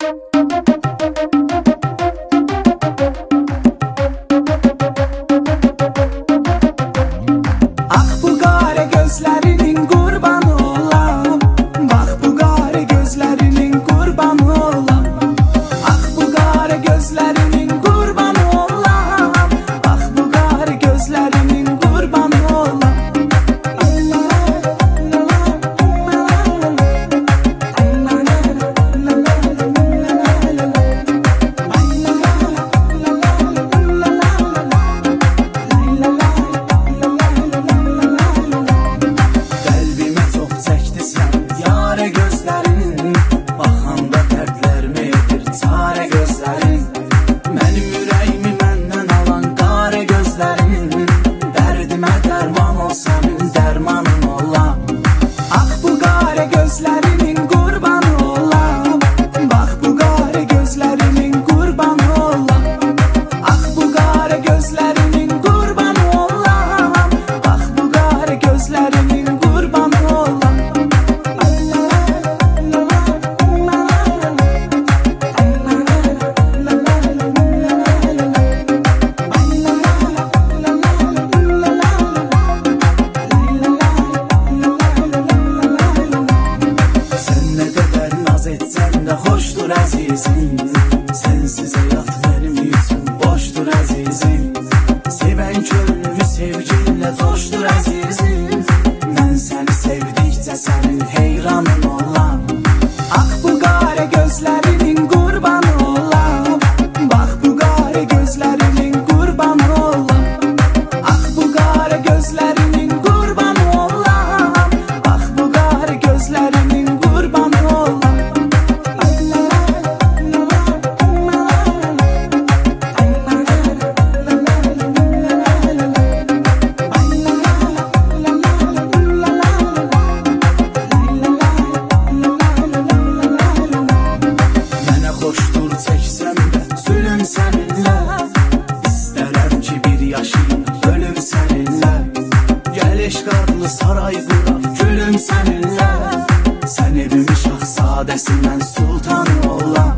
Xoşdur əzizim, sensiz həyat mənim üçün boşdur əzizim. Sevən könlümü sevginlə coşdur əzizim. Mən səni sevdikcə sənin heyranın olam. Ax bu qara gözlərinin qurbanı olam. Bax bu qara gözlərinin qurbanı olam. Ax bu qara gözlərinin qurbanı olam. Bax bu qara gözlərinin qurbanı olam. Çəksəm də zülüm səninlə, İstərəm ki bir yaşayım ölüm səninlə. Gəl eşqarlı saray quraq gülüm səninlə. Sən evimin şahzadəsi, mən sultanım olam.